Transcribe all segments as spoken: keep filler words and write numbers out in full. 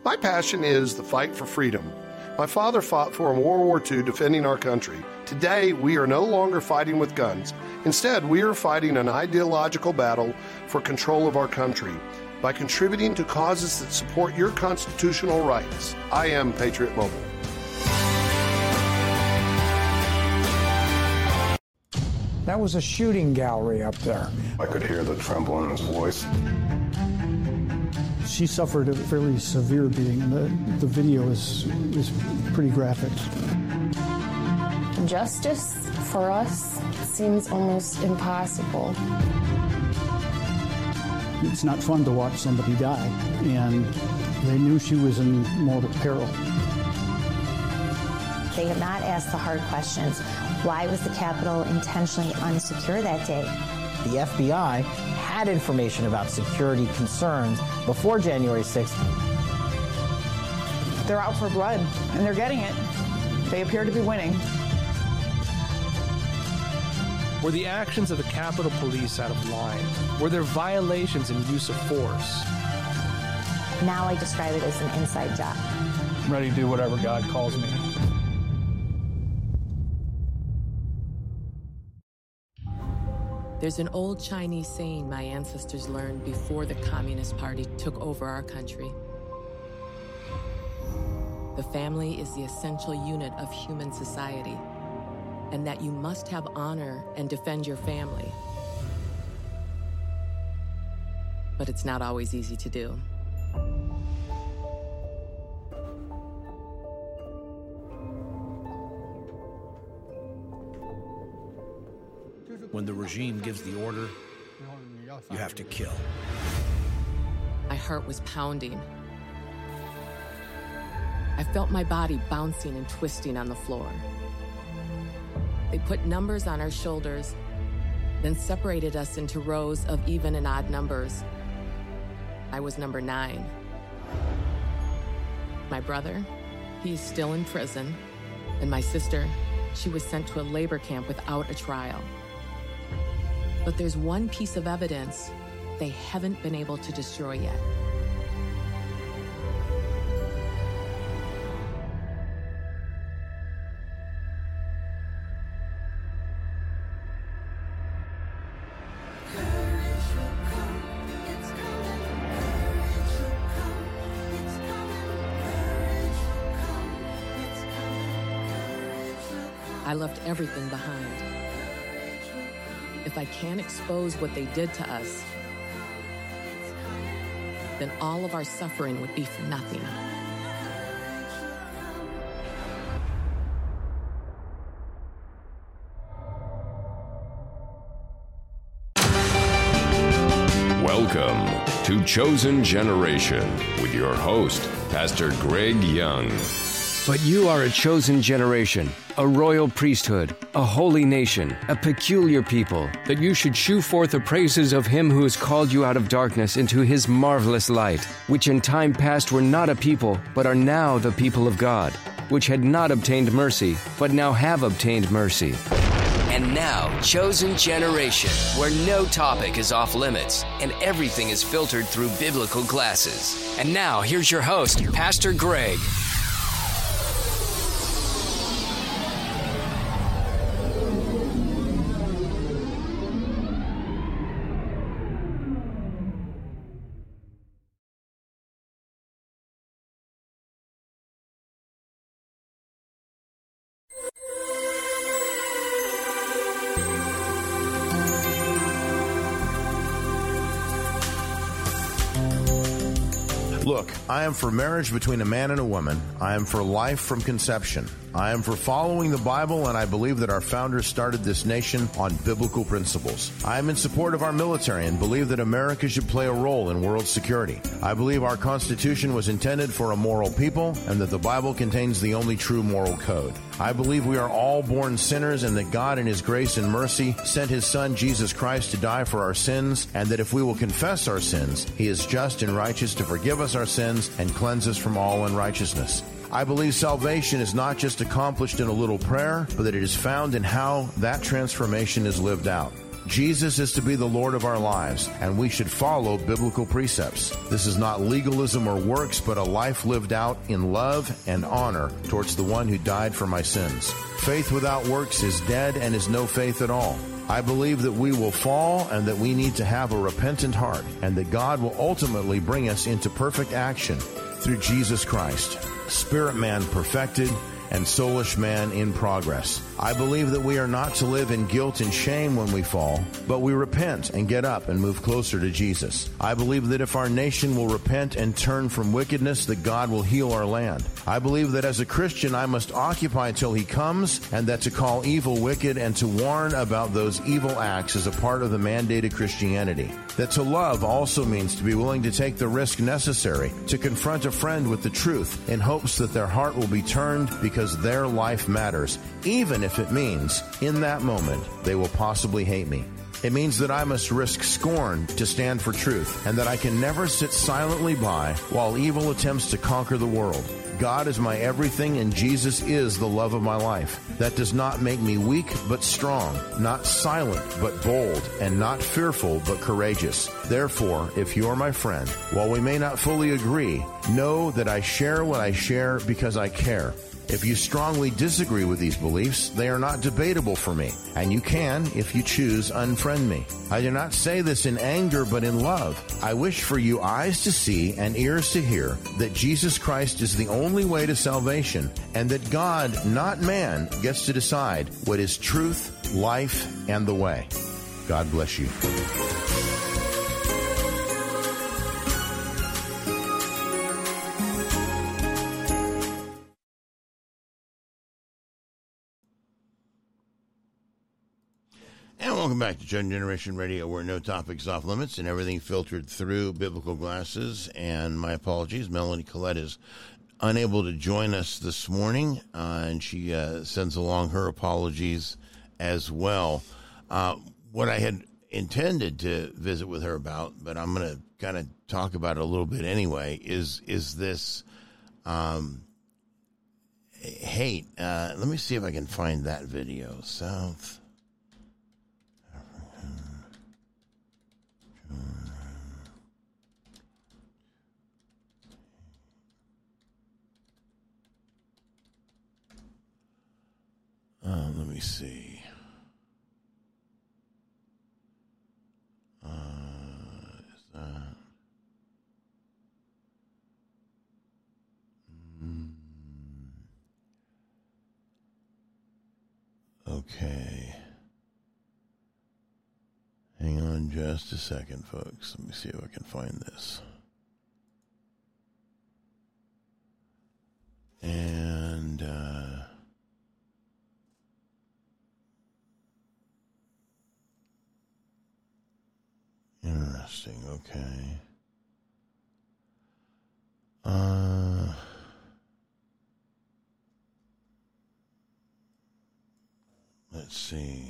My passion is the fight for freedom. My father fought for in World War Two defending our country. Today, we are no longer fighting with guns. Instead, we are fighting an ideological battle for control of our country by contributing to causes that support your constitutional rights. I am Patriot Mobile. That was a shooting gallery up there. I could hear the tremble in his voice. She suffered a fairly severe beating. The, the video is, is pretty graphic. Justice for us seems almost impossible. It's not fun to watch somebody die, and they knew she was in mortal peril. They have not asked the hard questions. Why was the Capitol intentionally unsecure that day? The F B I had information about security concerns before January sixth. They're out for blood, and they're getting it. They appear to be winning. Were the actions of the Capitol Police out of line? Were there violations in use of force? Now I describe it as an inside job. I'm ready to do whatever God calls me. There's an old Chinese saying my ancestors learned before the Communist Party took over our country. The family is the essential unit of human society, and that you must have honor and defend your family. But it's not always easy to do. When the regime gives the order, you have to kill. My heart was pounding. I felt my body bouncing and twisting on the floor. They put numbers on our shoulders, then separated us into rows of even and odd numbers. I was number nine. My brother, he's still in prison, and my sister, she was sent to a labor camp without a trial. But there's one piece of evidence they haven't been able to destroy yet. I left everything behind. If I can't expose what they did to us, then all of our suffering would be for nothing. Welcome to Chosen Generation with your host, Pastor Greg Young. But you are a chosen generation, a royal priesthood, a holy nation, a peculiar people, that you should shew forth the praises of him who has called you out of darkness into his marvelous light, which in time past were not a people, but are now the people of God, which had not obtained mercy, but now have obtained mercy. And now, Chosen Generation, where no topic is off limits and everything is filtered through biblical glasses. And now, here's your host, Pastor Greg. Look, I am for marriage between a man and a woman. I am for life from conception. I am for following the Bible, and I believe that our founders started this nation on biblical principles. I am in support of our military and believe that America should play a role in world security. I believe our Constitution was intended for a moral people and that the Bible contains the only true moral code. I believe we are all born sinners and that God in His grace and mercy sent His Son, Jesus Christ, to die for our sins, and that if we will confess our sins, He is just and righteous to forgive us our sins and cleanse us from all unrighteousness. I believe salvation is not just accomplished in a little prayer, but that it is found in how that transformation is lived out. Jesus is to be the Lord of our lives, and we should follow biblical precepts. This is not legalism or works, but a life lived out in love and honor towards the one who died for my sins. Faith without works is dead and is no faith at all. I believe that we will fall and that we need to have a repentant heart, and that God will ultimately bring us into perfect action through Jesus Christ, spirit man perfected and soulish man in progress. I believe that we are not to live in guilt and shame when we fall, but we repent and get up and move closer to Jesus. I believe that if our nation will repent and turn from wickedness, that God will heal our land. I believe that as a Christian, I must occupy till he comes, and that to call evil wicked and to warn about those evil acts is a part of the mandated Christianity. That to love also means to be willing to take the risk necessary to confront a friend with the truth in hopes that their heart will be turned because their life matters, even if it means in that moment they will possibly hate me. It means that I must risk scorn to stand for truth, and that I can never sit silently by while evil attempts to conquer the world. God is my everything, and Jesus is the love of my life. That does not make me weak, but strong, not silent, but bold, and not fearful, but courageous. Therefore, if you are my friend, while we may not fully agree, know that I share what I share because I care. If you strongly disagree with these beliefs, they are not debatable for me, and you can, if you choose, unfriend me. I do not say this in anger, but in love. I wish for you eyes to see and ears to hear that Jesus Christ is the only way to salvation, and that God, not man, gets to decide what is truth, life, and the way. God bless you. And welcome back to Chosen Generation Radio, where no topic's off limits and everything filtered through biblical glasses. And my apologies, Melanie Collette is unable to join us this morning, uh, and she uh, sends along her apologies as well. Uh, what I had intended to visit with her about, but I'm going to kind of talk about it a little bit anyway, is is this um, hate. Uh, let me see if I can find that video. South. Uh, let me see. Uh, is that... Mm. Okay. Hang on just a second, folks. Let me see if I can find this. And, uh... interesting, okay. Uh, let's see.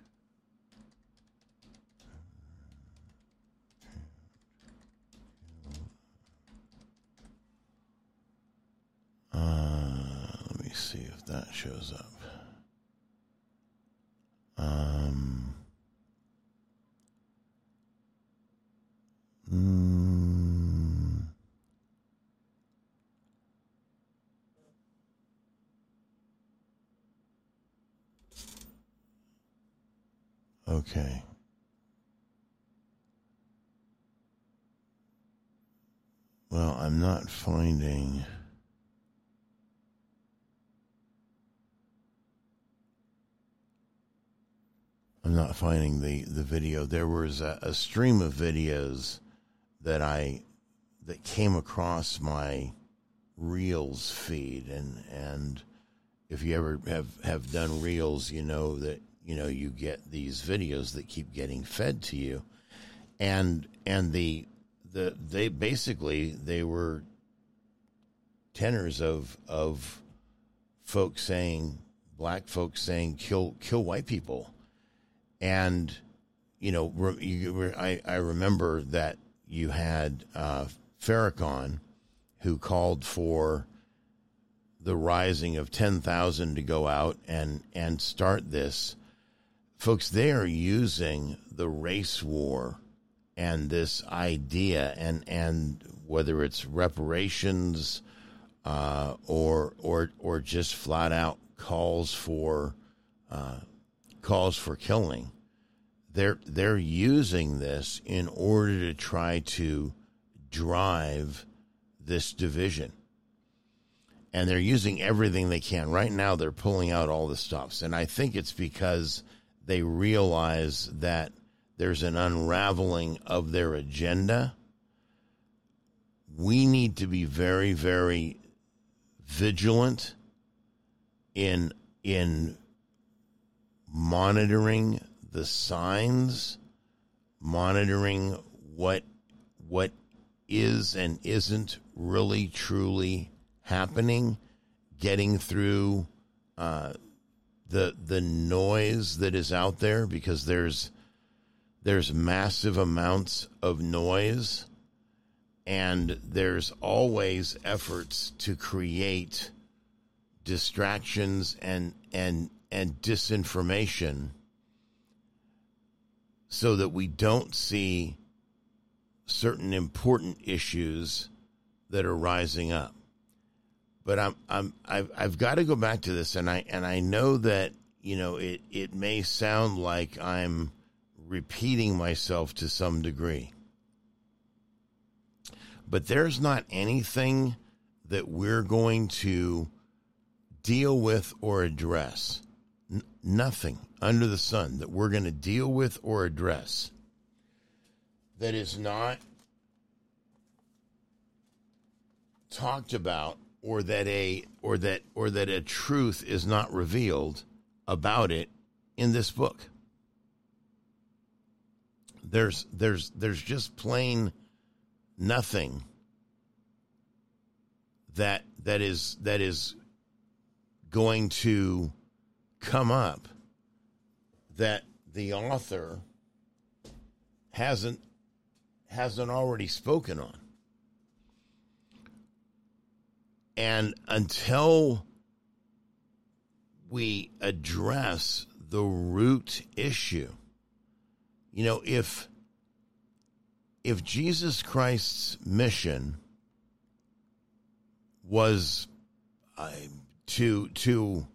Uh, let me see if that shows up. Um... Mm. Okay. Well, I'm not finding... I'm not finding the, the video. There was a, a stream of videos that I that came across my Reels feed, and and if you ever have, have done Reels, you know that you know you get these videos that keep getting fed to you, and and the the they basically they were tenors of of folks saying, black folks saying kill kill white people, and you know re, you, I I remember that. You had uh, Farrakhan, who called for the rising of ten thousand to go out and, and start this folks, they are using the race war and this idea, and and whether it's reparations uh, or or or just flat out calls for uh, calls for killing, they're they're using this in order to try to drive this division. And they're using everything they can. Right now, they're pulling out all the stops. And I think it's because they realize that there's an unraveling of their agenda. We need to be very, very vigilant in, in monitoring the signs, monitoring what what is and isn't really, truly happening, getting through uh, the the noise that is out there, because there's there's massive amounts of noise, and there's always efforts to create distractions and and and disinformation so that we don't see certain important issues that are rising up. But I'm I'm I've I've got to go back to this, and I and I know that, you know, it, it may sound like I'm repeating myself to some degree. But there's not anything that we're going to deal with or address. N- nothing under the sun that we're going to deal with or address that is not talked about, or that a or that or that a truth is not revealed about it in this book. There's there's there's just plain nothing that that is that is going to come up that the author hasn't hasn't already spoken on. And until we address the root issue, you know, if if Jesus Christ's mission was uh, to to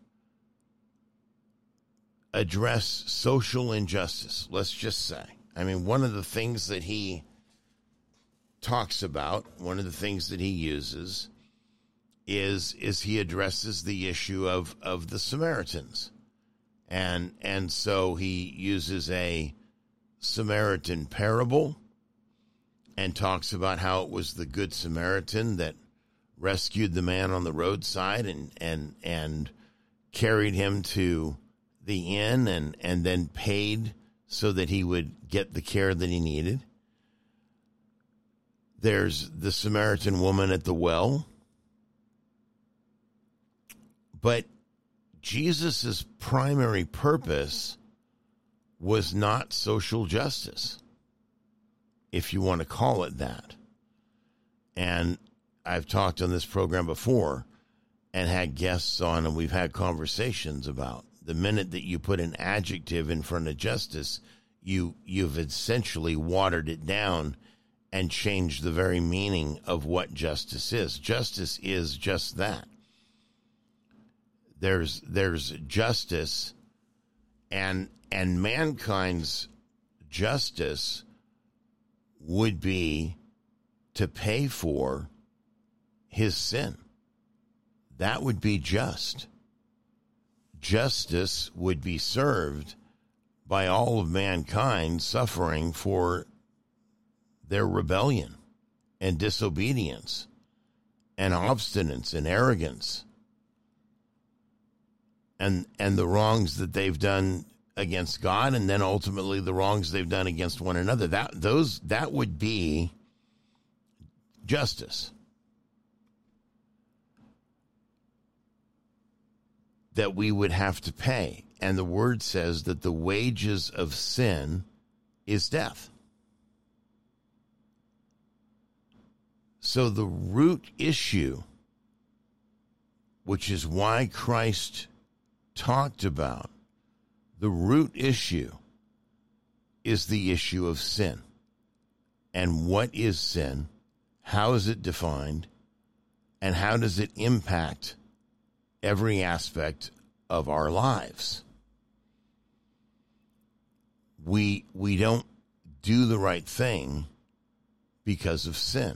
address social injustice, let's just say, I mean, one of the things that he talks about, one of the things that he uses is is he addresses the issue of, of the Samaritans. And and so he uses a Samaritan parable and talks about how it was the Good Samaritan that rescued the man on the roadside and and, and carried him to the inn and, and then paid so that he would get the care that he needed. There's the Samaritan woman at the well. But Jesus' primary purpose was not social justice, if you want to call it that. And I've talked on this program before and had guests on, and we've had conversations about the minute that you put an adjective in front of justice, you, you've essentially watered it down and changed the very meaning of what justice is. Justice is just that. There's there's justice, and and mankind's justice would be to pay for his sin. That would be just. Justice would be served by all of mankind suffering for their rebellion and disobedience and obstinance and arrogance. And and the wrongs that they've done against God, and then ultimately the wrongs they've done against one another. That those that would be justice. That we would have to pay. And the word says that the wages of sin is death. So the root issue, which is why Christ talked about The root issue is the issue of sin. And what is sin? How is it defined? And how does it impact every aspect of our lives? We we don't do the right thing because of sin.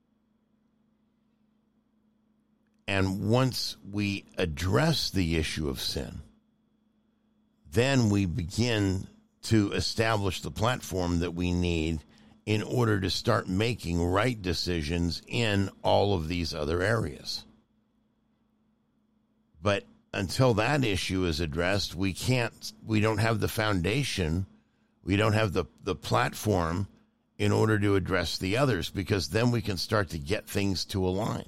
And once we address the issue of sin, then we begin to establish the platform that we need in order to start making right decisions in all of these other areas. But until that issue is addressed, we can't, we don't have the foundation, we don't have the, the platform in order to address the others, because then we can start to get things to align.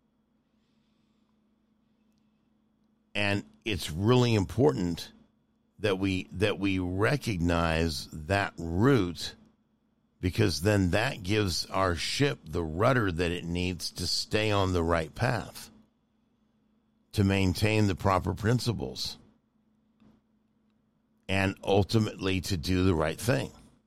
And it's really important that we that we recognize that root, because then that gives our ship the rudder that it needs to stay on the right path, to maintain the proper principles, and ultimately to do the right thing.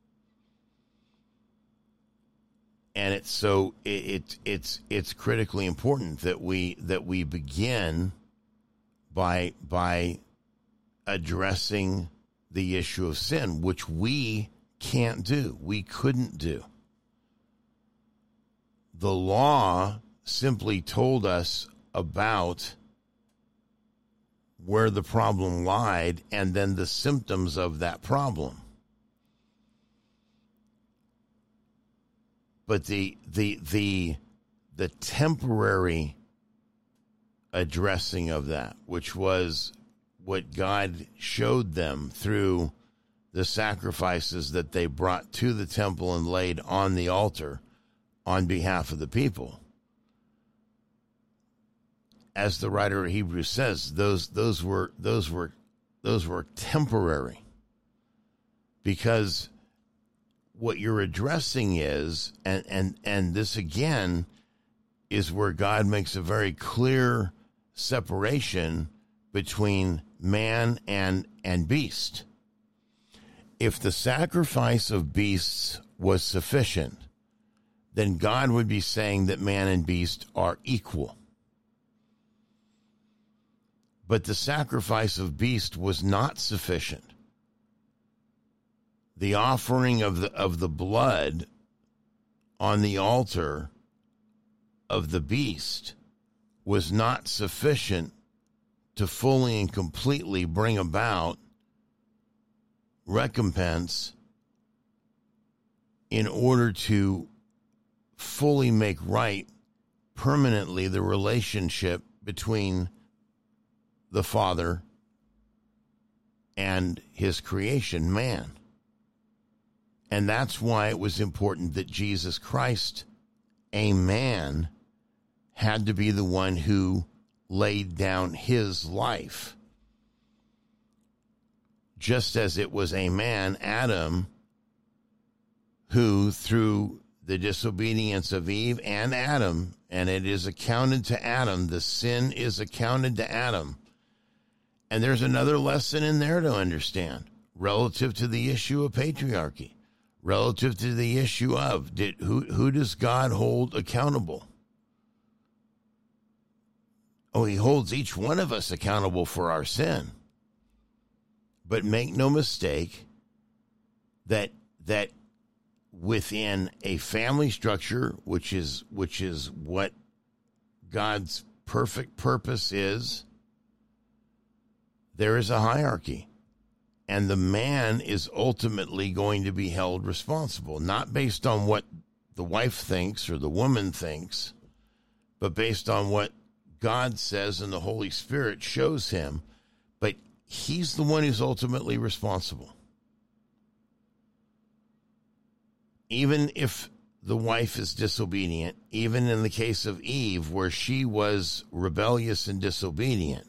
And it's so it, it it's it's critically important that we that we begin by by addressing the issue of sin, which we can't do. We couldn't do. The law simply told us about where the problem lied and then the symptoms of that problem. But the the the the temporary addressing of that, which was what God showed them through the sacrifices that they brought to the temple and laid on the altar on behalf of the people. As the writer of Hebrews says, those those were those were those were temporary. Because what you're addressing is, and, and, and this again is where God makes a very clear separation between man and, and beast. If the sacrifice of beasts was sufficient, then God would be saying that man and beast are equal. But the sacrifice of beast was not sufficient. The offering of the of the blood on the altar of the beast was not sufficient to fully and completely bring about recompense in order to fully make right permanently the relationship between the Father and his creation, man. And that's why it was important that Jesus Christ, a man, had to be the one who laid down his life. Just as it was a man, Adam, who through the disobedience of Eve and Adam, and it is accounted to Adam, the sin is accounted to Adam. And there's another lesson in there to understand relative to the issue of patriarchy. Relative to the issue of did, who who does God hold accountable? Oh, he holds each one of us accountable for our sin. But make no mistake that that within a family structure, which is which is what God's perfect purpose is, there is a hierarchy. And the man is ultimately going to be held responsible, not based on what the wife thinks or the woman thinks, but based on what God says and the Holy Spirit shows him. But he's the one who's ultimately responsible. Even if the wife is disobedient, even in the case of Eve, where she was rebellious and disobedient,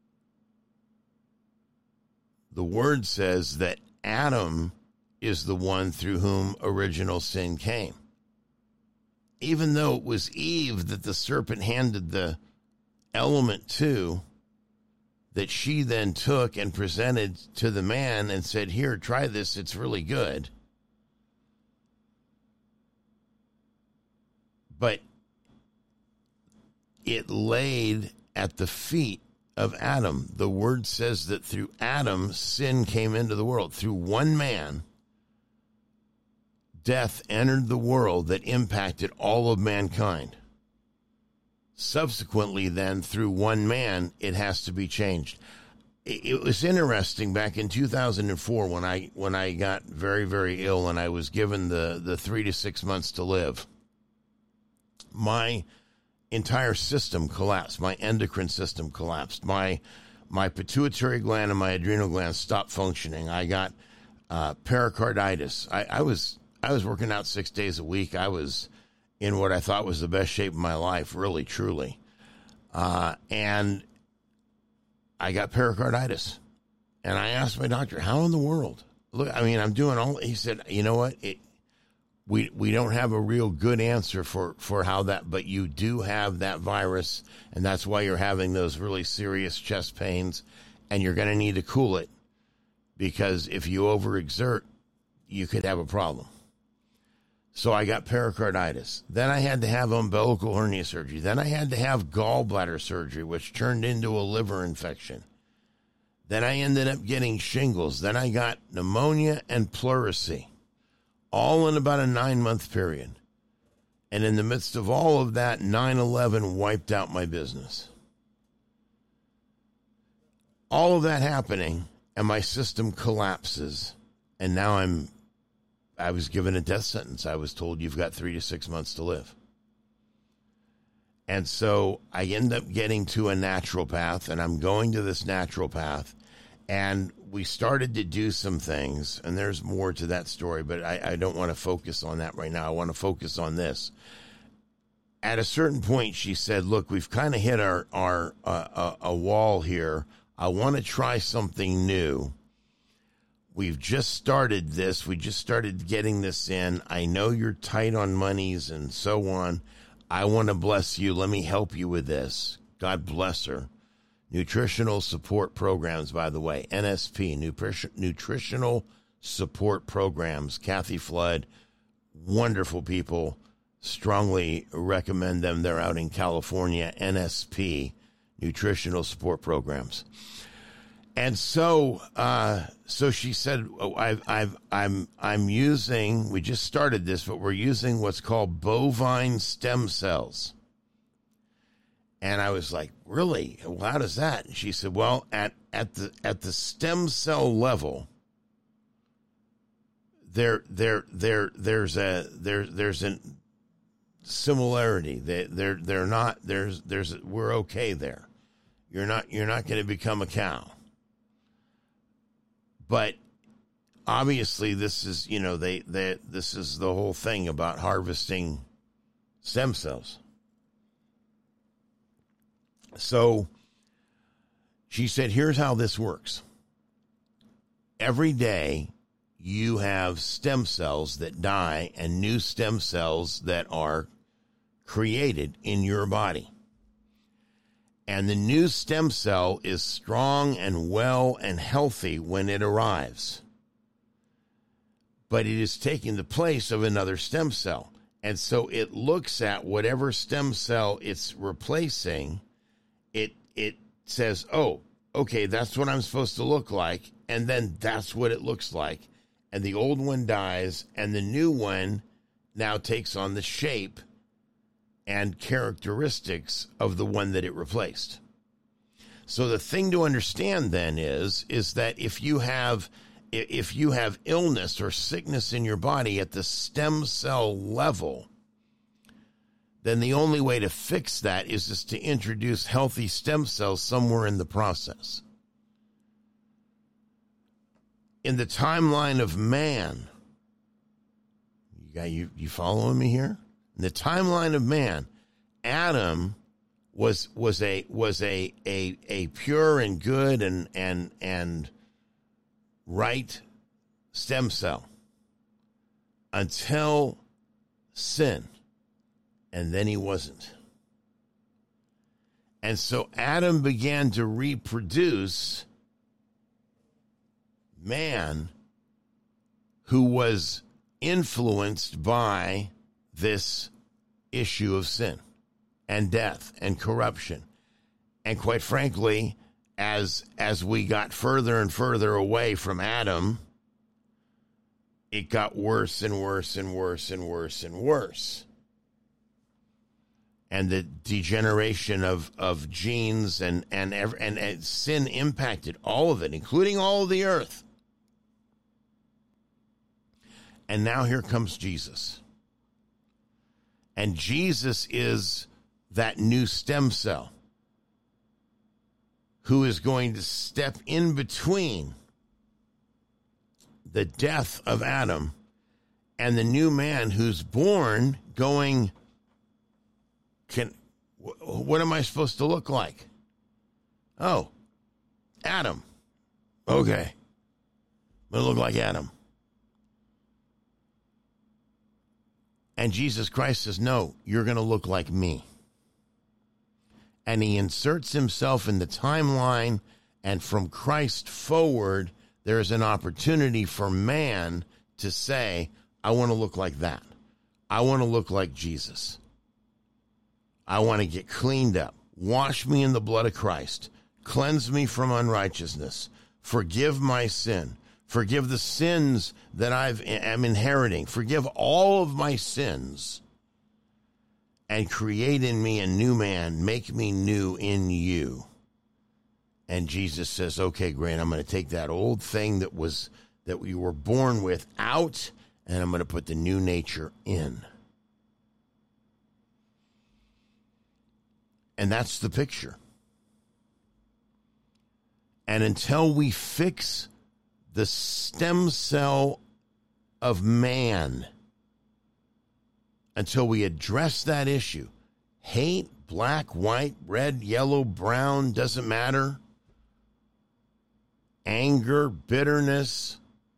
the word says that Adam is the one through whom original sin came. Even though it was Eve that the serpent handed the element to that she then took and presented to the man and said, here, try this. It's really good. But it laid at the feet of Adam. The word says that through Adam, sin came into the world. Through one man, death entered the world that impacted all of mankind. Subsequently, then, through one man, it has to be changed. It, it was interesting back in two thousand four when I when I got very, very ill and I was given the, the three to six months to live. My entire system collapsed. My endocrine system collapsed. My my pituitary gland and my adrenal glands stopped functioning. I got uh, pericarditis. I, I was I was working out six days a week. I was in what I thought was the best shape of my life, really, truly. Uh, and I got pericarditis. And I asked my doctor, how in the world? Look, I mean, I'm doing all... He said, you know what? It, we we don't have a real good answer for, for how that... But you do have that virus, and that's why you're having those really serious chest pains, and you're going to need to cool it. Because if you overexert, you could have a problem. So I got pericarditis. Then I had to have umbilical hernia surgery. Then I had to have gallbladder surgery, which turned into a liver infection. Then I ended up getting shingles. Then I got pneumonia and pleurisy, all in about a nine-month period. And in the midst of all of that, nine eleven wiped out my business. All of that happening, and my system collapses, and now I'm I was given a death sentence. I was told you've got three to six months to live. And so I end up getting to a naturopath, and I'm going to this naturopath, and we started to do some things, and there's more to that story, but I, I don't want to focus on that right now. I want to focus on this. At a certain point, she said, look, we've kind of hit our, our uh, a, a wall here. I want to try something new. We've just started this. We just started getting this in. I know you're tight on monies and so on. I want to bless you. Let me help you with this. God bless her. Nutritional Support Programs, by the way. N S P, Nutrition, Nutritional Support Programs. Kathy Flood, wonderful people. Strongly recommend them. They're out in California. N S P, Nutritional Support Programs. And so, uh, so she said, oh, I've, I've, I'm, I'm using, we just started this, but we're using what's called bovine stem cells. And I was like, really? Well, how does that? And she said, well, at, at the, at the stem cell level, there, there, there, there's a, there, there's a similarity. They, they're, they're not, there's, there's, we're okay there. You're not, you're not going to become a cow. But obviously, this is, you know, they, they, this is the whole thing about harvesting stem cells. So she said, here's how this works. Every day you have stem cells that die and new stem cells that are created in your body. And the new stem cell is strong and well and healthy when it arrives. But it is taking the place of another stem cell. And so it looks at whatever stem cell it's replacing. It it says, oh, okay, that's what I'm supposed to look like. And then that's what it looks like. And the old one dies, and the new one now takes on the shape and characteristics of the one that it replaced. So the thing to understand then is, is that if you have, if you have illness or sickness in your body at the stem cell level, then the only way to fix that is just to introduce healthy stem cells somewhere in the process. In the timeline of man, you got you, you following me here? In the timeline of man, Adam was was a was a a, a pure and good and and and right stem cell until sin, and then he wasn't. And so Adam began to reproduce man who was influenced by this issue of sin and death and corruption. And quite frankly, as as we got further and further away from Adam, it got worse and worse and worse and worse and worse. And the degeneration of, of genes and and, and and sin impacted all of it, including all of the earth. And now here comes Jesus. And Jesus is that new stem cell who is going to step in between the death of Adam and the new man who's born going, can, what am I supposed to look like? Oh, Adam. Okay. I'm going to look like Adam. And Jesus Christ says, no, you're going to look like me. And he inserts himself in the timeline, and from Christ forward, there's an opportunity for man to say, I want to look like that. I want to look like Jesus. I want to get cleaned up. Wash me in the blood of Christ. Cleanse me from unrighteousness. Forgive my sin. Forgive the sins that I've, am inheriting. Forgive all of my sins. And create in me a new man. Make me new in you. And Jesus says, okay, Grant, I'm going to take that old thing that was that we were born with out, and I'm going to put the new nature in. And that's the picture. And until we fix the stem cell of man, until we address that issue, hate, black, white, red, yellow, brown, doesn't matter, anger, bitterness,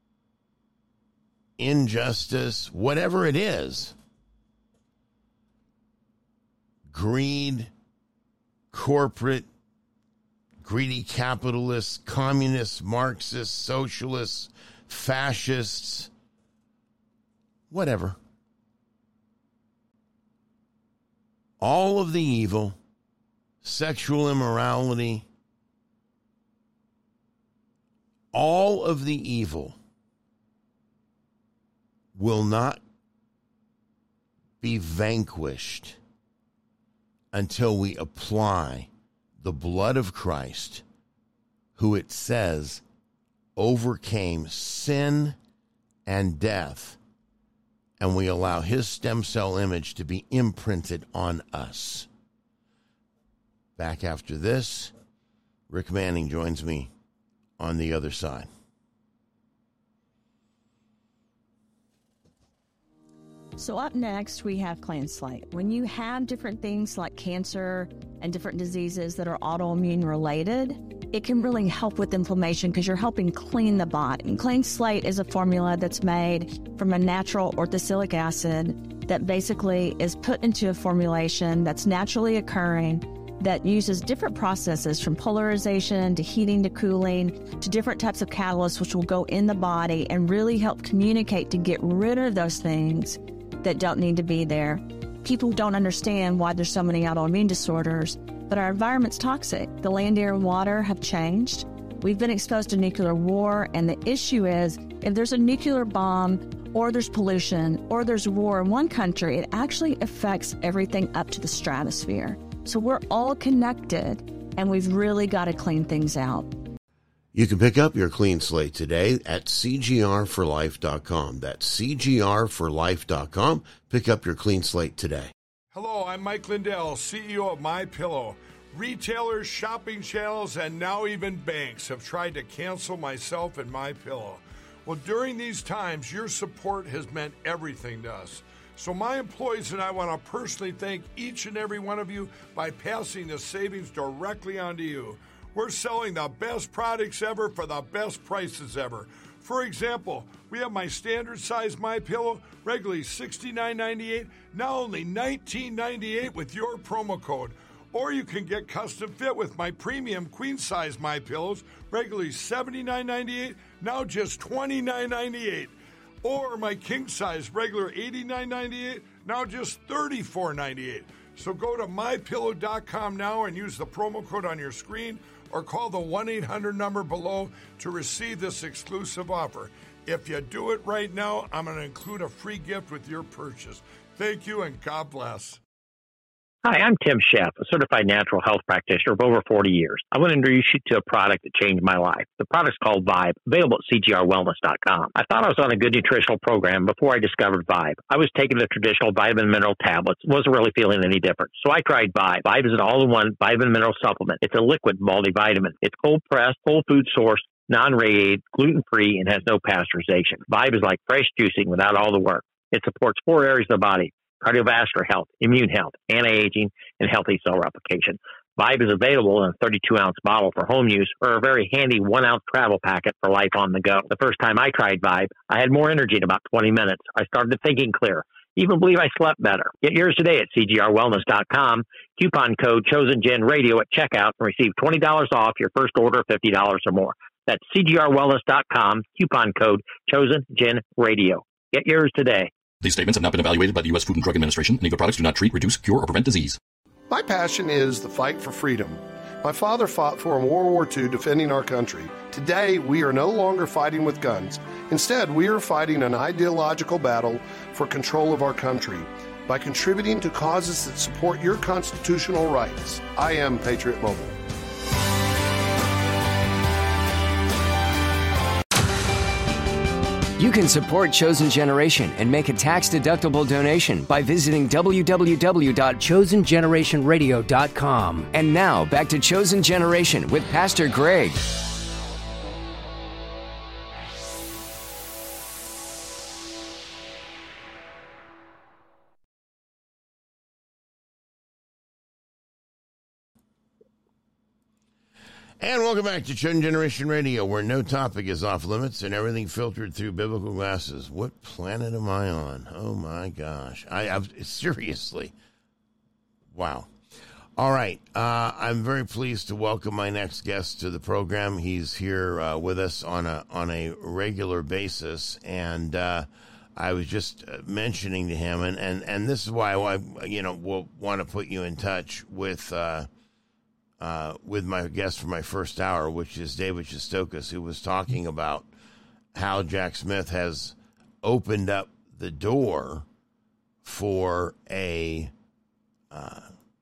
injustice, whatever it is, greed, corporate, greedy capitalists, communists, Marxists, socialists, fascists, whatever. All of the evil, sexual immorality, all of the evil will not be vanquished until we apply the blood of Christ, who it says overcame sin and death, and we allow his stem cell image to be imprinted on us. Back after this, Rick Manning joins me on the other side. So up next, we have Clean Slate. When you have different things like cancer and different diseases that are autoimmune related, it can really help with inflammation because you're helping clean the body. And Clean Slate is a formula that's made from a natural orthosilic acid that basically is put into a formulation that's naturally occurring that uses different processes from polarization to heating to cooling to different types of catalysts which will go in the body and really help communicate to get rid of those things that don't need to be there. People don't understand why there's so many autoimmune disorders, but our environment's toxic. The land, air, and water have changed. We've been exposed to nuclear war, and the issue is if there's a nuclear bomb or there's pollution or there's war in one country, it actually affects everything up to the stratosphere. So we're all connected, and we've really got to clean things out. You can pick up your Clean Slate today at C G R for life dot com. That's C G R for life dot com. Pick up your Clean Slate today. Hello, I'm Mike Lindell, C E O of MyPillow. Retailers, shopping channels, and now even banks have tried to cancel myself and MyPillow. Well, during these times, your support has meant everything to us. So my employees and I want to personally thank each and every one of you by passing the savings directly on to you. We're selling the best products ever for the best prices ever. For example, we have my standard size MyPillow, regularly sixty-nine ninety-eight, now only nineteen ninety-eight with your promo code. Or you can get custom fit with my premium queen size My Pillows, regularly seventy-nine ninety-eight, now just twenty-nine ninety-eight. Or my king size, regular eighty-nine ninety-eight, now just thirty-four ninety-eight. So go to my pillow dot com now and use the promo code on your screen, or call the one eight hundred number below to receive this exclusive offer. If you do it right now, I'm going to include a free gift with your purchase. Thank you, and God bless. Hi, I'm Tim Sheff, a certified natural health practitioner of over forty years. I want to introduce you to a product that changed my life. The product's called Vibe, available at C G R wellness dot com. I thought I was on a good nutritional program before I discovered Vibe. I was taking the traditional vitamin and mineral tablets, wasn't really feeling any different. So I tried Vibe. Vibe is an all-in-one vitamin and mineral supplement. It's a liquid multivitamin. It's cold-pressed, whole food source, non-radiated, gluten-free, and has no pasteurization. Vibe is like fresh juicing without all the work. It supports four areas of the body: cardiovascular health, immune health, anti-aging, and healthy cell replication. Vibe is available in a thirty-two ounce bottle for home use, or a very handy one ounce travel packet for life on the go. The first time I tried Vibe, I had more energy in about twenty minutes. I started thinking clear. Even believe I slept better. Get yours today at C G R wellness dot com. Coupon code ChosenGenRadio at checkout and receive twenty dollars off your first order of fifty dollars or more. That's C G R wellness dot com. Coupon code ChosenGenRadio. Get yours today. These statements have not been evaluated by the U S Food and Drug Administration, and Eagle products do not treat, reduce, cure, or prevent disease. My passion is the fight for freedom. My father fought for in World War Two defending our country. Today, we are no longer fighting with guns. Instead, we are fighting an ideological battle for control of our country by contributing to causes that support your constitutional rights. I am Patriot Mobile. You can support Chosen Generation and make a tax-deductible donation by visiting w w w dot chosen generation radio dot com. And now, back to Chosen Generation with Pastor Greg. And welcome back to Chosen Generation Radio, where no topic is off limits and everything filtered through biblical glasses. What planet am I on? Oh, my gosh. I, I've, seriously. Wow. All right. Uh, I'm very pleased to welcome my next guest to the program. He's here uh, with us on a on a regular basis, and uh, I was just mentioning to him, and, and, and this is why I you know will want to put you in touch with uh, uh, with my guest for my first hour, which is David Shestokas, who was talking about how Jack Smith has opened up the door for a uh,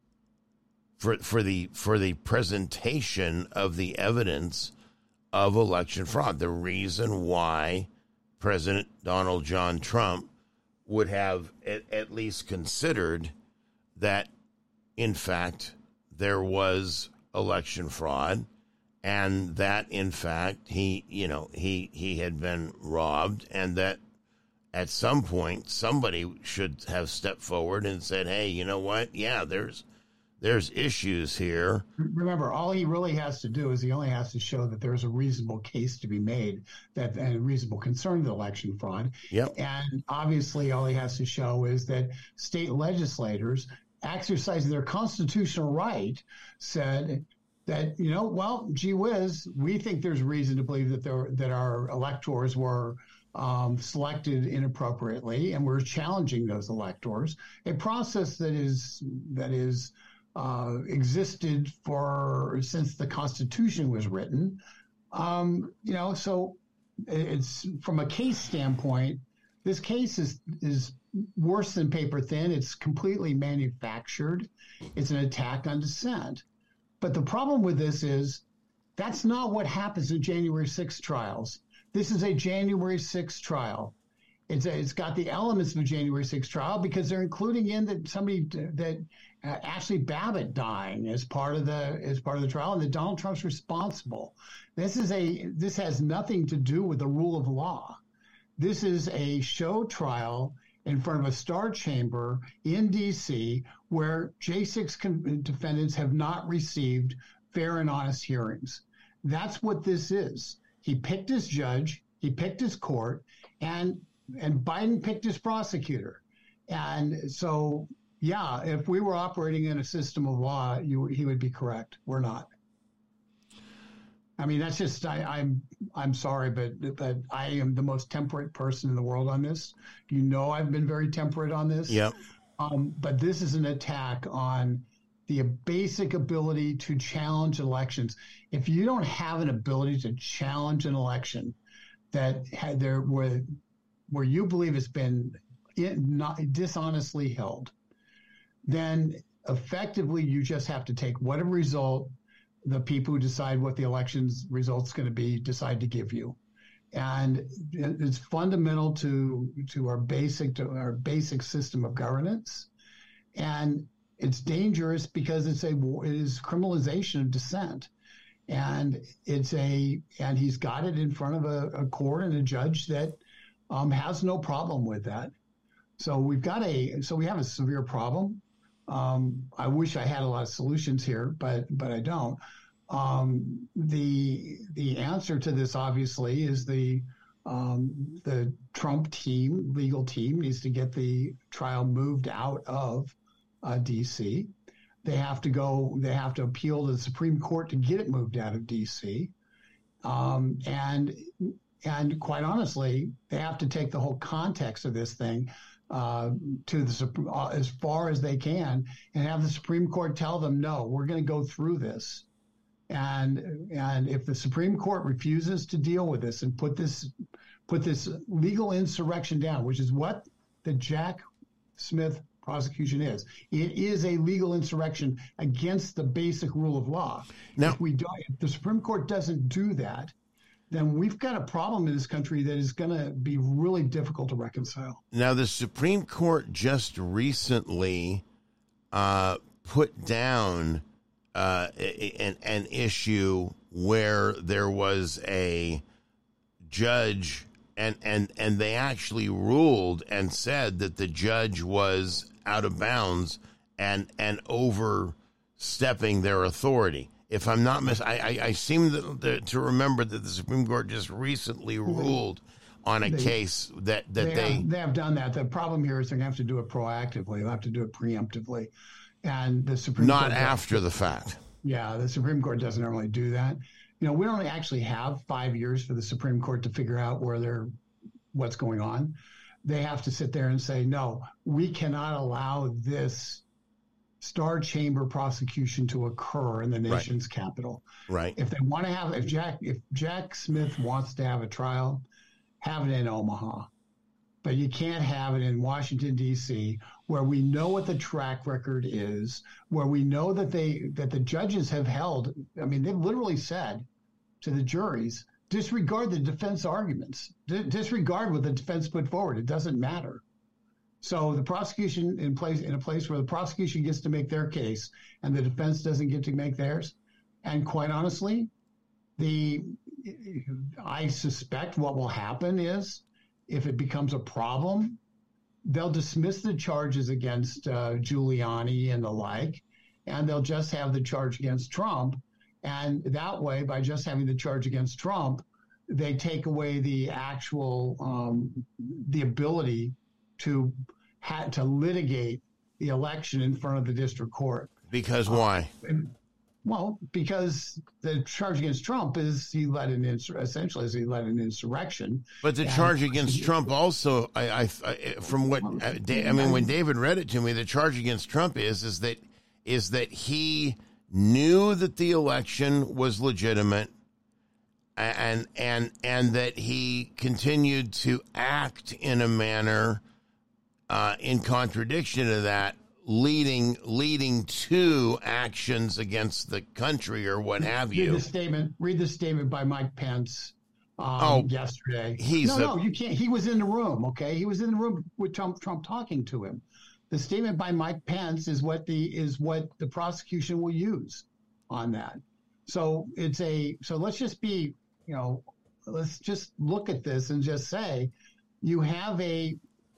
for for the for the presentation of the evidence of election fraud. The reason why President Donald John Trump would have at, at least considered that, in fact, there was election fraud, and that, in fact, he, you know, he he had been robbed, and that at some point somebody should have stepped forward and said, "Hey, you know what? Yeah, there's there's issues here." Remember, all he really has to do is he only has to show that there's a reasonable case to be made, that and a reasonable concern of election fraud. Yep. And obviously, all he has to show is that state legislators, exercising their constitutional right, said that, you know, well, gee whiz, we think there's reason to believe that there that our electors were um, selected inappropriately, and we're challenging those electors. A process that is that is uh, existed for since the Constitution was written. Um, you know, so it's from a case standpoint, this case is is worse than paper thin. It's completely manufactured. It's an attack on dissent. But the problem with this is that's not what happens in January sixth trials. This is a January sixth trial. It's a, it's got the elements of a January sixth trial because they're including in that somebody that uh, Ashley Babbitt dying as part of the as part of the trial, and that Donald Trump's responsible. This is a this has nothing to do with the rule of law. This is a show trial in front of a star chamber in D C where J six con- defendants have not received fair and honest hearings. That's what this is. He picked his judge, he picked his court, and and Biden picked his prosecutor. And so yeah, if we were operating in a system of law, you, he would be correct. We're not. I mean, that's just, I, I'm I'm sorry, but, but I am the most temperate person in the world on this. You know I've been very temperate on this. Yep. Um, but this is an attack on the basic ability to challenge elections. If you don't have an ability to challenge an election that had there where, where you believe it's been in, not, dishonestly held, then effectively you just have to take whatever result the people who decide what the election's result's going to be decide to give you. And it's fundamental to to our basic to our basic system of governance. And it's dangerous because it's a it is criminalization of dissent. And it's a and he's got it in front of a, a court and a judge that um, has no problem with that. So we've got a so we have a severe problem. Um, I wish I had a lot of solutions here, but but I don't. Um, the the answer to this obviously is the um, the Trump team, legal team, needs to get the trial moved out of uh, D C. They have to go. They have to appeal to the Supreme Court to get it moved out of D C. Um, and and quite honestly, they have to take the whole context of this thing uh, to the uh, as far as they can, and have the Supreme Court tell them, no, we're going to go through this. And and if the Supreme Court refuses to deal with this and put this put this legal insurrection down, which is what the Jack Smith prosecution is, it is a legal insurrection against the basic rule of law. Now, if we don't, if the Supreme Court doesn't do that, then we've got a problem in this country that is going to be really difficult to reconcile. Now, the Supreme Court just recently uh, put down uh, an, an issue where there was a judge, and, and, and they actually ruled and said that the judge was out of bounds and, and overstepping their authority. If I'm not mis, I, I, I seem to, to remember that the Supreme Court just recently ruled on a they, case that, that they they... Have, they have done that. The problem here is they're going to have to do it proactively. They'll have to do it preemptively. And the Supreme Not Court... Not after the fact. Yeah, the Supreme Court doesn't normally do that. You know, we don't actually have five years for the Supreme Court to figure out where they're, what's going on. They have to sit there and say, no, we cannot allow this Star Chamber prosecution to occur in the nation's right. capital. Right. If they want to have, if Jack, if Jack Smith wants to have a trial, have it in Omaha. But you can't have it in Washington, D C, where we know what the track record is, where we know that they that the judges have held. I mean, they've literally said to the juries, disregard the defense arguments, D- disregard what the defense put forward. It doesn't matter. So the prosecution in place in a place where the prosecution gets to make their case and the defense doesn't get to make theirs. And quite honestly, the I suspect what will happen is, if it becomes a problem, they'll dismiss the charges against uh, Giuliani and the like, and they'll just have the charge against Trump. And that way, by just having the charge against Trump, they take away the actual um, the ability to ha- to litigate the election in front of the district court. Because why? Uh, and, well, because the charge against Trump is he led an insur- essentially is he led an insurrection. But the and, charge against Trump also, I, I, I from what I, I mean, when David read it to me, the charge against Trump is is that is that he knew that the election was legitimate, and and and that he continued to act in a manner uh, in contradiction to that, leading leading to actions against the country or what have you. Read the statement. Read the statement by Mike Pence um, oh, yesterday. He's no, a, no, you can't. He was in the room. Okay, he was in the room with Trump. Trump talking to him. The statement by Mike Pence is what the is what the prosecution will use on that. So it's a. So let's just be. You know, let's just look at this and just say, you have a.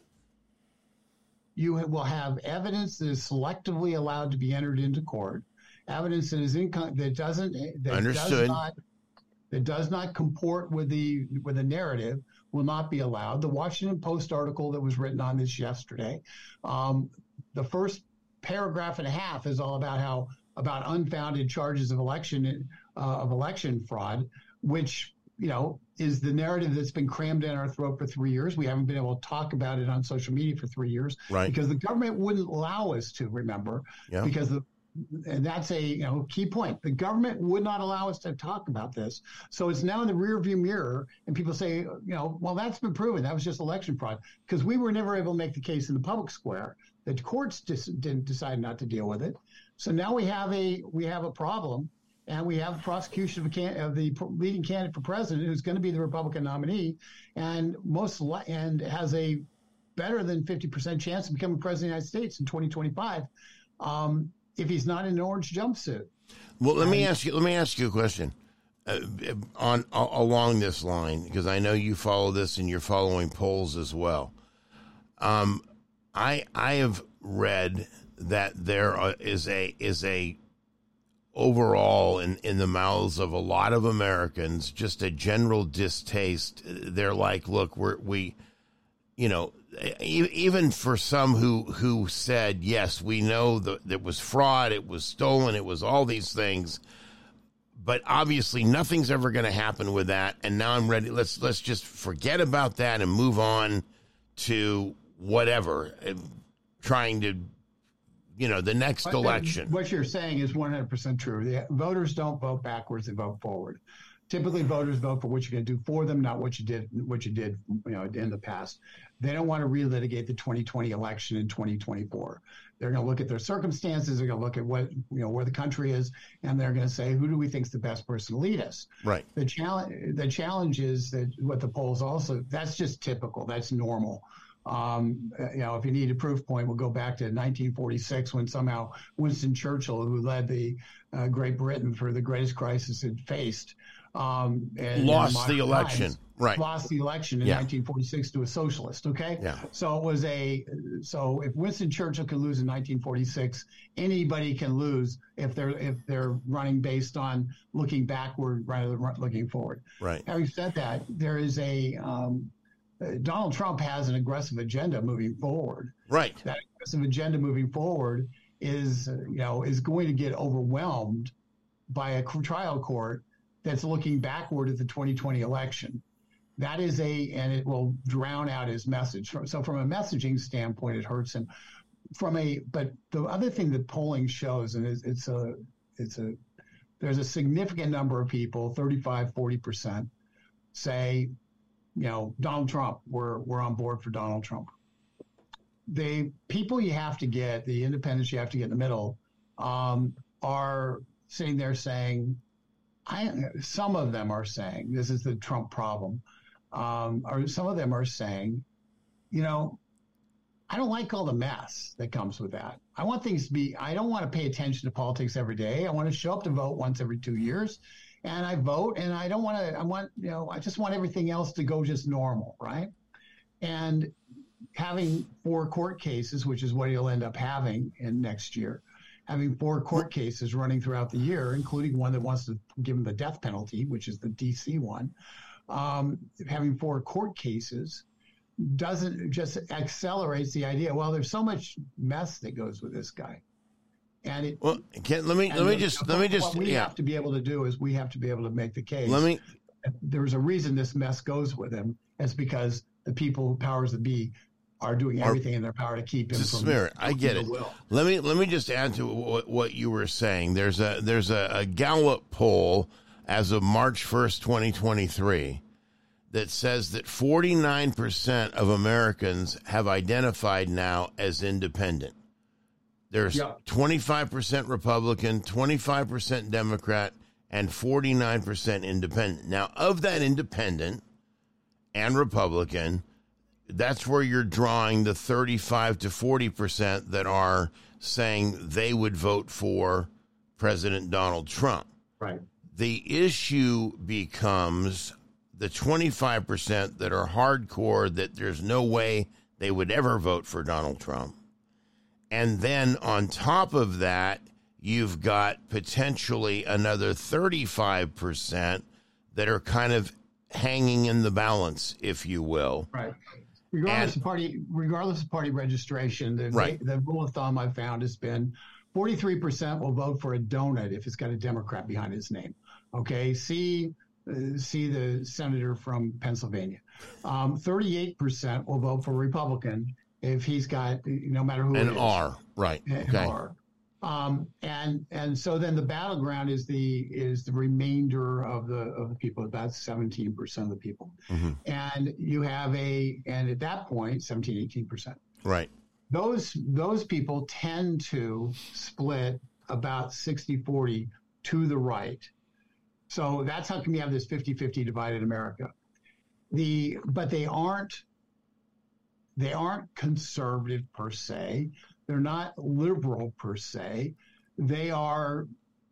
You will have evidence that is selectively allowed to be entered into court, evidence that is income that doesn't that Understood. does not that does not comport with the with the narrative will not be allowed. The Washington Post article that was written on this yesterday, um, the first paragraph and a half is all about how about unfounded charges of election uh, of election fraud, which, you know, is the narrative that's been crammed down our throat for three years. We haven't been able to talk about it on social media for three years right. because the government wouldn't allow us to, remember, yeah. because the and that's a you know key point. The government would not allow us to talk about this. So it's now in the rearview mirror, and people say, you know, well, that's been proven. That was just election fraud, because we were never able to make the case in the public square. The courts dis- didn't decide not to deal with it. So now we have a we have a problem, and we have prosecution of, a can- of the leading candidate for president who's going to be the Republican nominee, and most li- and has a better than fifty percent chance of becoming president of the United States in twenty twenty-five. Um, if he's not in an orange jumpsuit. Well, let and, me ask you. Let me ask you a question uh, on uh, along this line, because I know you follow this and you're following polls as well. Um, I I have read that there is a is a overall in in the mouths of a lot of Americans just a general distaste. They're like, look, we're we, you know. Even for some who, who said, yes, we know that it was fraud, it was stolen, it was all these things, but obviously nothing's ever going to happen with that. And now I'm ready. Let's let's just forget about that and move on to whatever, trying to, you know, the next what, election. What you're saying is one hundred percent true. The voters don't vote backwards; they vote forward. Typically, voters vote for what you're going to do for them, not what you did what you did, you know, in the past. They don't want to relitigate the twenty twenty election in twenty twenty-four. They're going to look at their circumstances. They're going to look at what you know where the country is, and they're going to say, who do we think is the best person to lead us? Right. The challenge the challenge is that what the polls also that's just typical. That's normal. Um, you know, if you need a proof point, we'll go back to nineteen forty-six when somehow Winston Churchill, who led the uh, Great Britain for the greatest crisis it faced, um, and lost the election. Times, right. Lost the election in yeah. nineteen forty-six to a socialist. Okay. Yeah. So it was a. So if Winston Churchill can lose in nineteen forty-six, anybody can lose if they're if they're running based on looking backward rather than looking forward. Right. Having said that, there is a. Um, Donald Trump has an aggressive agenda moving forward. Right. That aggressive agenda moving forward is, you know, is going to get overwhelmed by a trial court that's looking backward at the twenty twenty election. That is a, and it will drown out his message. So from a messaging standpoint, it hurts him. From a, but the other thing that polling shows, and it's, it's a, it's a, there's a significant number of people, thirty-five, forty percent, say, you know, Donald Trump, we're we're on board for Donald Trump. The people you have to get, the independents you have to get in the middle, um, are sitting there saying, I, some of them are saying, this is the Trump problem, um, or some of them are saying, you know, I don't like all the mess that comes with that. I want things to be, I don't want to pay attention to politics every day. I want to show up to vote once every two years. And I vote, and I don't want to, I want, you know, I just want everything else to go just normal, right? And having four court cases, which is what he'll end up having in next year, having four court cases running throughout the year, including one that wants to give him the death penalty, which is the D C one, um, having four court cases doesn't just accelerates the idea, well, there's so much mess that goes with this guy. And it, well, Ken, let me let me just let me just what we yeah. have to be able to do is we have to be able to make the case. Let me. There's a reason this mess goes with him. It's because the people, powers that be, are doing everything in their power to keep him from. Spirit, I get it. Will. Let me let me just add to what, what you were saying. There's a there's a, a Gallup poll as of March first, twenty twenty-three, that says that forty-nine percent of Americans have identified now as independent. There's yeah. twenty-five percent Republican, twenty-five percent Democrat, and forty-nine percent independent. Now, of that independent and Republican, that's where you're drawing the thirty-five to forty percent that are saying they would vote for President Donald Trump. Right. The issue becomes the twenty-five percent that are hardcore, that there's no way they would ever vote for Donald Trump. And then on top of that, you've got potentially another thirty-five percent that are kind of hanging in the balance, if you will. Right. Regardless And- of party, regardless of party registration, the, Right. the rule of thumb I've found has been forty-three percent will vote for a donut if it's got a Democrat behind his name. Okay, see, uh, see the senator from Pennsylvania. Um, thirty-eight percent will vote for Republican if he's got, no matter who An it is. R, right? An Okay. R. Um, and and so then the battleground is the is the remainder of the of the people, about seventeen percent of the people. Mhm. And you have a and at that point, seventeen, eighteen percent. Right. Those those people tend to split about sixty forty to the right. So that's how come you have this fifty-fifty divided America. The but they aren't they aren't conservative per se. They're not liberal per se. They are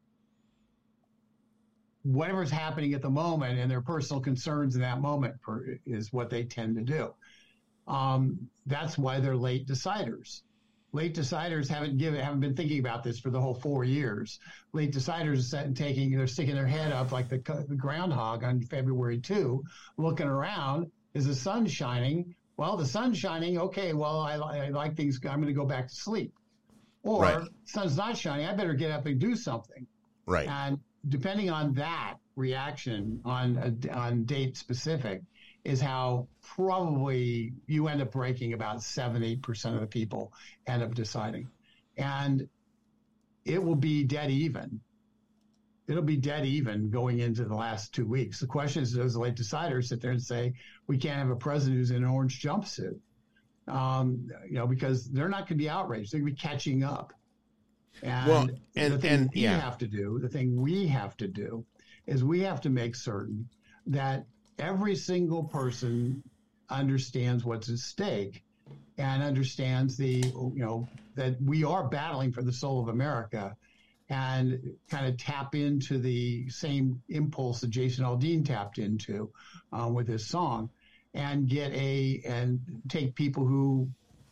whatever's happening at the moment, and their personal concerns in that moment per, is what they tend to do. Um, that's why they're late deciders. Late deciders haven't given, haven't been thinking about this for the whole four years. Late deciders are sitting, taking, they're sticking their head up like the, the groundhog on February second, looking around. Is the sun shining? Well, the sun's shining. Okay, well, I, I like things. I'm going to go back to sleep. Or Right. sun's not shining. I better get up and do something. Right. And depending on that reaction on a, on date specific is how probably you end up breaking about seven, eight percent of the people end up deciding. And it will be dead even. It'll be dead even going into the last two weeks. The question is, those late deciders sit there and say, we can't have a president who's in an orange jumpsuit. Um, you know, because they're not going to be outraged. They're going to be catching up. And, Well, and- the thing and- we yeah. have to do, the thing we have to do is we have to make certain that every single person understands what's at stake and understands the, you know, that we are battling for the soul of America, and kind of tap into the same impulse that Jason Aldean tapped into uh, with his song, and get a and take people who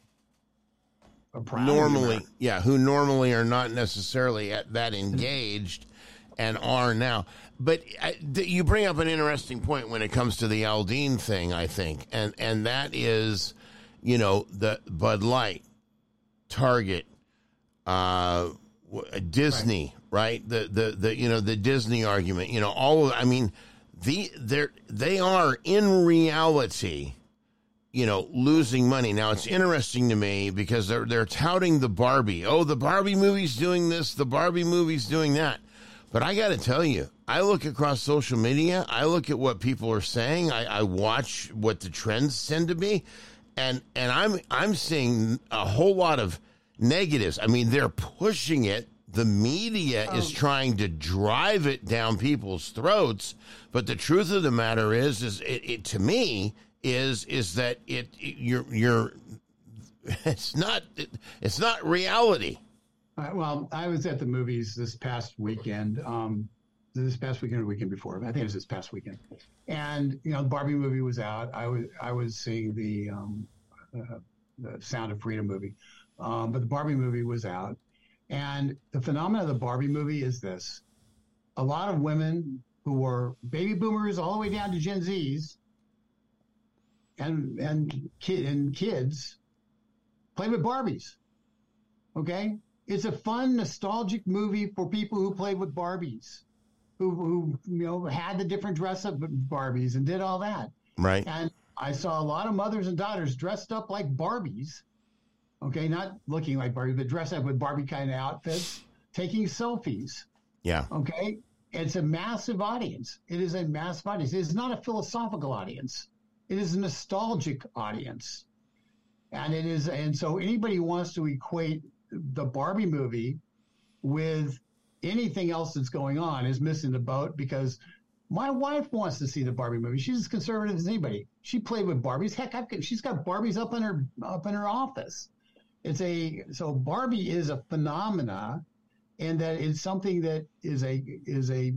are proud of Normally, America. yeah, who normally are not necessarily at that engaged and are now. But I, th- you bring up an interesting point when it comes to the Aldean thing, I think, and and that is, you know, the Bud Light, Target, uh, w- Disney, right? The the the you know the Disney argument, you know, all of, I mean, the they they are in reality, you know, losing money. Now, it's interesting to me because they're they're touting the Barbie. Oh, the Barbie movie's doing this, the Barbie movie's doing that. But I got to tell you, I look across social media, I look at what people are saying, I, I watch what the trends tend to be, and and I'm I'm seeing a whole lot of negatives. I mean, they're pushing it. The media is trying to drive it down people's throats. But the truth of the matter is, is it, it to me is is that it, it you're you're it's not it, it's not reality. Uh, well, I was at the movies this past weekend. Um, this past weekend or the weekend before. I think it was this past weekend. And you know, the Barbie movie was out. I was I was seeing the um, uh, the Sound of Freedom movie, um, but the Barbie movie was out. And the phenomenon of the Barbie movie is this: a lot of women who were baby boomers all the way down to Gen Zs and and kid and kids play with Barbies. Okay. It's a fun, nostalgic movie for people who played with Barbies, who, who you know, had the different dress-up Barbies and did all that. Right. And I saw a lot of mothers and daughters dressed up like Barbies, okay, not looking like Barbies, but dressed up with Barbie kind of outfits, taking selfies. Yeah. Okay. It's a massive audience. It is a massive audience. It is not a philosophical audience. It is a nostalgic audience. And it is, and so anybody who wants to equate the Barbie movie with anything else that's going on is missing the boat, because my wife wants to see the Barbie movie. She's as conservative as anybody. She played with Barbies. Heck, I've, she's got Barbies up in her up in her office. It's a so Barbie is a phenomena, and that it's something that is a is a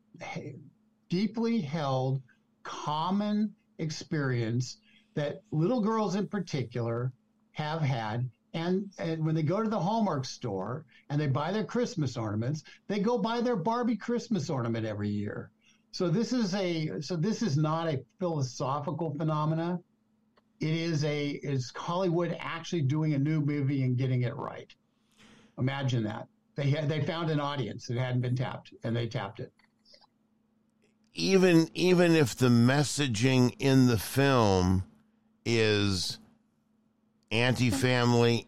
deeply held common experience that little girls in particular have had. And, and when they go to the Hallmark store and they buy their Christmas ornaments, they go buy their Barbie Christmas ornament every year. So this is a so this is not a philosophical phenomena. it is a is Hollywood actually doing a new movie and getting it right. Imagine that. They had, they found an audience that hadn't been tapped, and they tapped it. Even even if the messaging in the film is anti-family,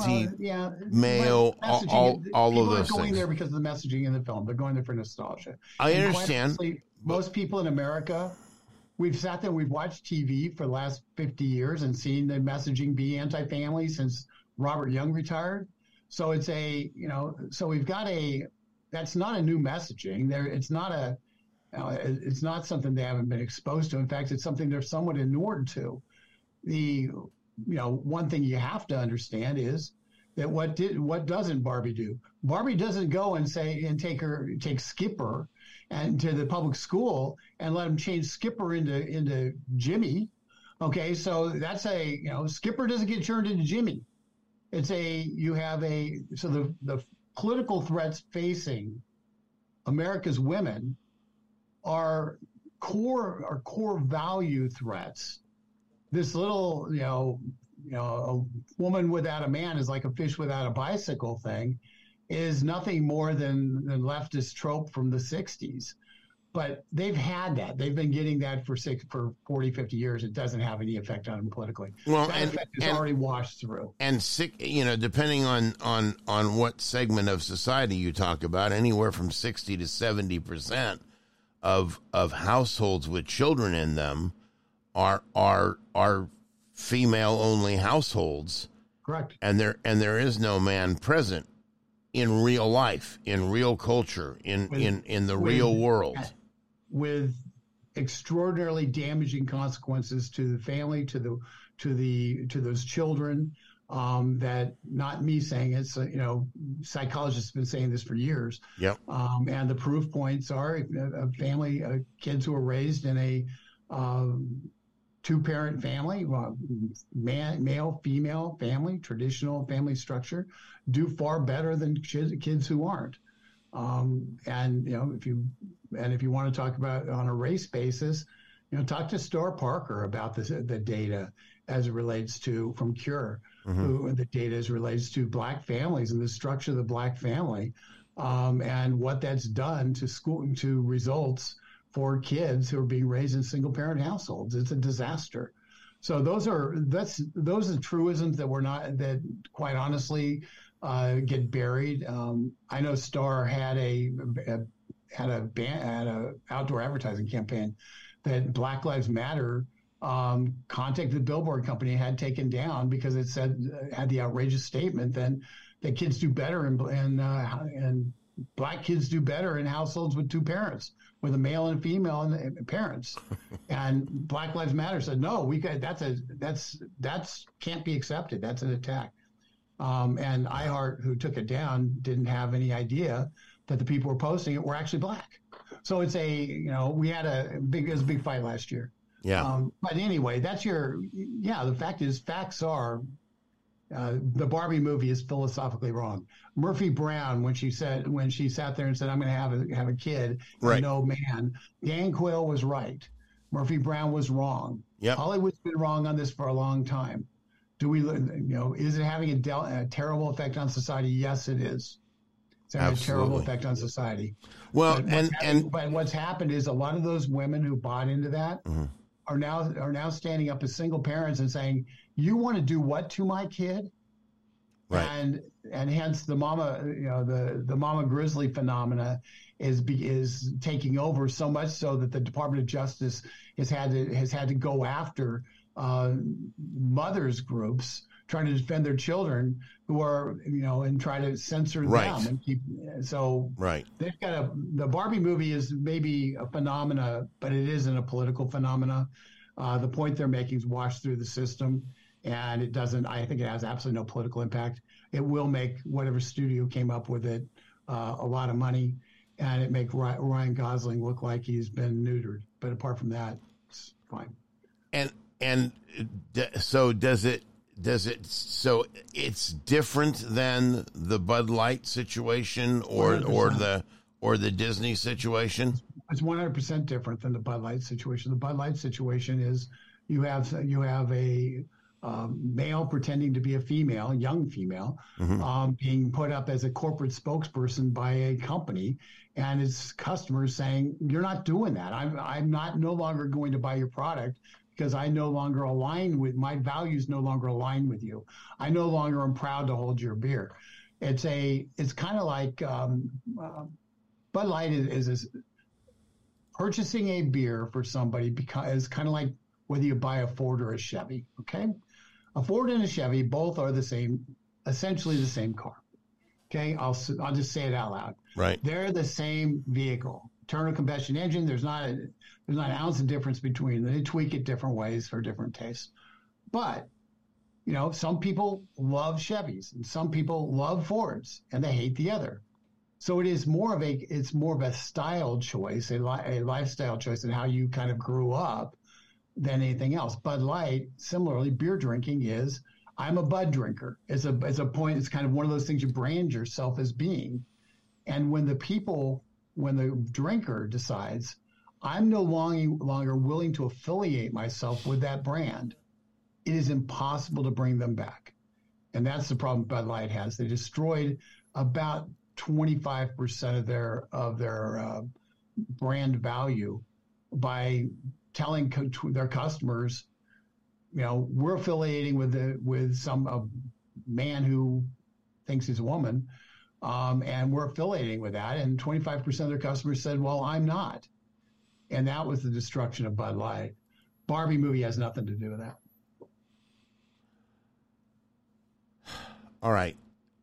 anti-male, well, yeah, all, all of those People are going things. there because of the messaging in the film. They're going there for nostalgia. I And understand. quite honestly, most people in America, we've sat there, we've watched T V for the last fifty years and seen the messaging be anti-family since Robert Young retired. So it's a, you know, so we've got a, that's not a new messaging. There, it's not a, you know, it's not something they haven't been exposed to. In fact, it's something they're somewhat inured to. The, you know, one thing you have to understand is that what did, what doesn't Barbie do? Barbie doesn't go and say, and take her, take Skipper and to the public school and let him change Skipper into, into Jimmy. Okay. So that's a, you know, Skipper doesn't get turned into Jimmy. It's a, you have a, so the, the political threats facing America's women are core, are core value threats. This little, you know, you know, a woman without a man is like a fish without a bicycle thing is nothing more than, than leftist trope from the sixties. But they've had that. They've been getting that for six, for forty, fifty years. It doesn't have any effect on them politically. Well, that and, effect is and, already washed through. And sick, you know, depending on, on, on what segment of society you talk about, anywhere from sixty to seventy percent of of households with children in them are are are female only households. Correct. And there and there is no man present in real life, in real culture, in With- in, in the with- real world. with extraordinarily damaging consequences to the family, to the to the to those children. Um, that not me saying it, so, you know, psychologists have been saying this for years. Yep. Um, and the proof points are a, a family, uh, kids who are raised in a um, two-parent family, well, man, male, female family, traditional family structure, do far better than kids, kids who aren't. Um, and, you know, if you, and if you want to talk about on a race basis, you know, talk to Star Parker about this, the data as it relates to, from Cure, Mm-hmm. who the data as relates to black families and the structure of the black family, um, and what that's done to school, to results for kids who are being raised in single parent households. It's a disaster. So those are, that's, those are truisms that we're not, that quite honestly, uh, get buried. Um, I know Star had a, a had a ban, had a outdoor advertising campaign that Black Lives Matter um, contacted the billboard company, had taken down because it said, uh, had the outrageous statement then that kids do better and and uh, and black kids do better in households with two parents, with a male and a female and, and parents. And Black Lives Matter said, no, we got, that's a that's that's can't be accepted. That's an attack. Um, and iHeart, who took it down, didn't have any idea that the people who were posting it were actually black. So it's a, you know, we had a big, it was a big fight last year. Yeah. Um, but anyway, that's your, yeah, the fact is, facts are, uh, the Barbie movie is philosophically wrong. Murphy Brown, when she said, when she sat there and said, I'm going to have a, have a kid, Right. and no man, Dan Quayle was right. Murphy Brown was wrong. Yep. Hollywood's been wrong on this for a long time. Do we, you know, is it having a, del- a terrible effect on society? Yes, it is. It's having Absolutely. a terrible effect on society. Well, but and- what's happened- and- but what's happened is a lot of those women who bought into that Mm-hmm. are now are now standing up as single parents and saying, "You want to do what to my kid?" Right. And and hence the mama, you know, the the mama grizzly phenomena is be, is taking over so much so that the Department of Justice has had to has had to go after uh, mothers groups trying to defend their children who are, you know, and try to censor Right. them and keep. So Right. they've got a, the Barbie movie is maybe a phenomena, but it isn't a political phenomena. Uh, the point they're making is washed through the system, and it doesn't, I think it has absolutely no political impact. It will make whatever studio came up with it uh, a lot of money, and it make Ry- Ryan Gosling look like he's been neutered. But apart from that, it's fine. And and d- so does it does it so it's different than the Bud Light situation or or the or the Disney situation? It's one hundred percent different than the Bud Light situation. The Bud Light situation is You have you have a um, male pretending to be a female, young female, mm-hmm. um, being put up as a corporate spokesperson by a company, and its customers saying, "You're not doing that. I'm I'm not no longer going to buy your product because I no longer align with my values. No longer align with you. I no longer am proud to hold your beer." It's a it's kind of like um, uh, Bud Light is, is purchasing a beer for somebody because it's kind of like whether you buy a Ford or a Chevy. Okay. A Ford and a Chevy both are the same, essentially the same car. Okay, I'll I'll just say it out loud. Right. They're the same vehicle, internal combustion engine. There's not a, there's not an ounce of difference between them. They tweak it different ways for different tastes. But you know, some people love Chevys and some people love Fords, and they hate the other. So it is more of a it's more of a style choice, a, li- a lifestyle choice, and how you kind of grew up than anything else. Bud Light, similarly, beer drinking is, I'm a Bud drinker. It's a it's a point, it's kind of one of those things you brand yourself as being. And when the people, when the drinker decides, I'm no long, longer willing to affiliate myself with that brand, it is impossible to bring them back. And that's the problem Bud Light has. They destroyed about twenty-five percent of their, of their uh, brand value by telling co- their customers, you know, we're affiliating with the, with some uh, man who thinks he's a woman, um, and we're affiliating with that. And twenty-five percent of their customers said, well, I'm not. And that was the destruction of Bud Light. Barbie movie has nothing to do with that. All right.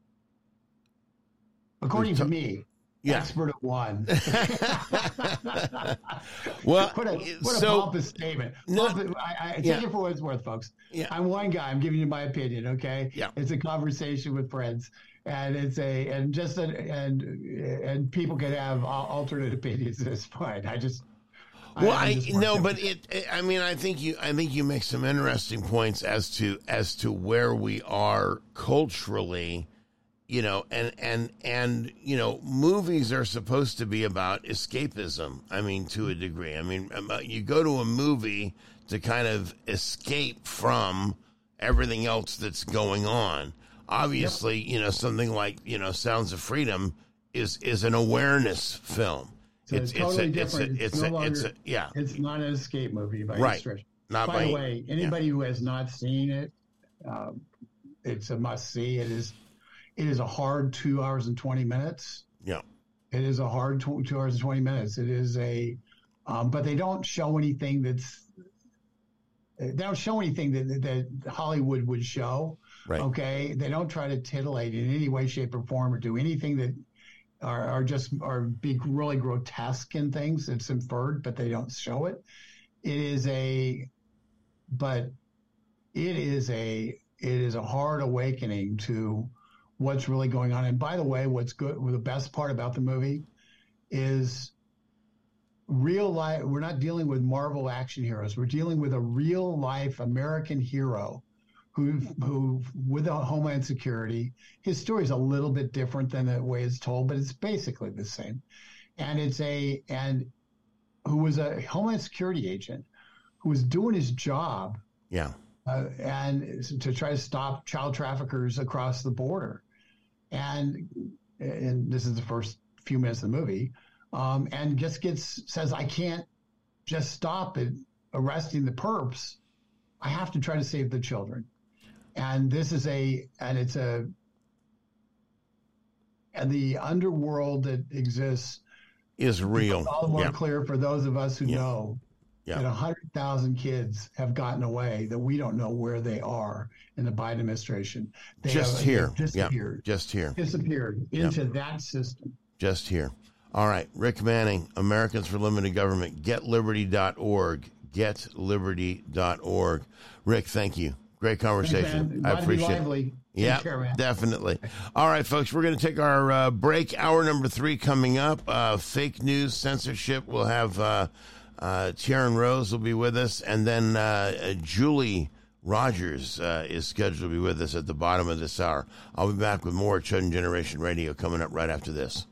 According to me. Yeah. Expert at one. Well, what a, what so, a pompous statement. No, pompous, I, I take yeah. it for what it's worth, folks. Yeah. I'm one guy. I'm giving you my opinion. Okay. Yeah. It's a conversation with friends, and it's a and just a, and and people can have alternate opinions. It's fine. I just. Well, I, I just no, but it, it. I mean, I think you. I think you make some interesting points as to as to where we are culturally. You know, and, and, and, you know, movies are supposed to be about escapism. I mean, to a degree. I mean, you go to a movie to kind of escape from everything else that's going on. Obviously, yep. you know, something like, you know, Sounds of Freedom is, is an awareness film. So it's, it's totally it's a, different. It's, a, it's, it's, no a, longer, it's a, yeah. It's not an escape movie by right. any stretch. Not by, by the way, anybody yeah. who has not seen it, um, it's a must see. It is. It is a hard two hours and twenty minutes. Yeah. It is a hard tw- two hours and twenty minutes. It is a, um, but they don't show anything that's, they don't show anything that, that Hollywood would show. Right. Okay. They don't try to titillate in any way, shape, or form or do anything that are, are just, are be really grotesque in things. It's inferred, but they don't show it. It is a, but it is a, it is a hard awakening to what's really going on. And by the way, what's good, the best part about the movie is real life. We're not dealing with Marvel action heroes. We're dealing with a real life American hero who, who with a Homeland Security, his story is a little bit different than the way it's told, but it's basically the same. And it's a, and who was a Homeland Security agent who was doing his job. Yeah. Uh, and to try to stop child traffickers across the border. And and this is the first few minutes of the movie, um, and just gets says, I can't just stop it arresting the perps. I have to try to save the children. And this is a and it's a and the underworld that exists is real. All the more yeah. clear for those of us who yeah. know. Yeah. That one hundred thousand kids have gotten away that we don't know where they are in the Biden administration. They just have, here. Disappeared. Yeah, just here. Disappeared into yeah. that system. Just here. All right. Rick Manning, Americans for Limited Government, get liberty dot org. get liberty dot org. Rick, thank you. Great conversation. Thanks, I appreciate it. Yeah, care, definitely. All right, folks, we're going to take our uh, break. Hour number three coming up. Uh, fake news, censorship. We'll have... Uh, Uh, Sharon Rose will be with us, and then uh, Julie Rogers uh, is scheduled to be with us at the bottom of this hour. I'll be back with more Chosen Generation Radio coming up right after this.